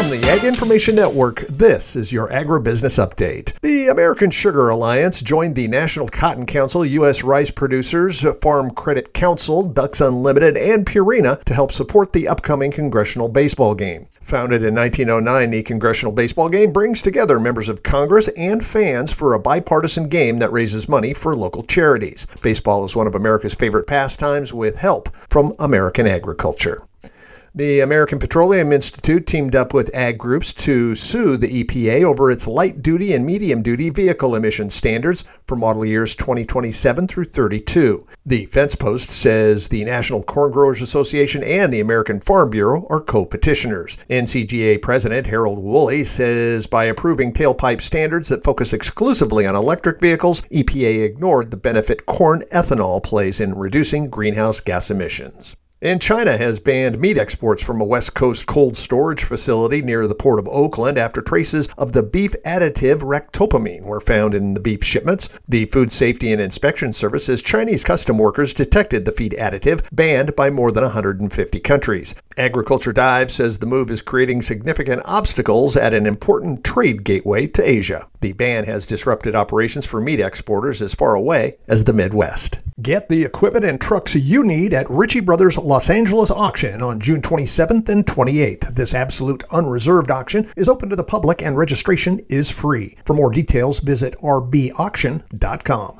From the Ag Information Network, this is your Agribusiness Update. The American Sugar Alliance joined the National Cotton Council, U.S. Rice Producers, Farm Credit Council, Ducks Unlimited, and Purina to help support the upcoming Congressional Baseball Game. Founded in 1909, the Congressional Baseball Game brings together members of Congress and fans for a bipartisan game that raises money for local charities. Baseball is one of America's favorite pastimes with help from American agriculture. The American Petroleum Institute teamed up with ag groups to sue the EPA over its light-duty and medium-duty vehicle emission standards for model years 2027 through 32. The fence post says the National Corn Growers Association and the American Farm Bureau are co-petitioners. NCGA President Harold Woolley says by approving tailpipe standards that focus exclusively on electric vehicles, EPA ignored the benefit corn ethanol plays in reducing greenhouse gas emissions. And China has banned meat exports from a West Coast cold storage facility near the port of Oakland after traces of the beef additive ractopamine were found in the beef shipments. The Food Safety and Inspection Service says Chinese custom workers detected the feed additive, banned by more than 150 countries. Agriculture Dive says the move is creating significant obstacles at an important trade gateway to Asia. The ban has disrupted operations for meat exporters as far away as the Midwest. Get the equipment and trucks you need at Ritchie Brothers Los Angeles auction on June 27th and 28th. This absolute unreserved auction is open to the public and registration is free. For more details, visit rbauction.com.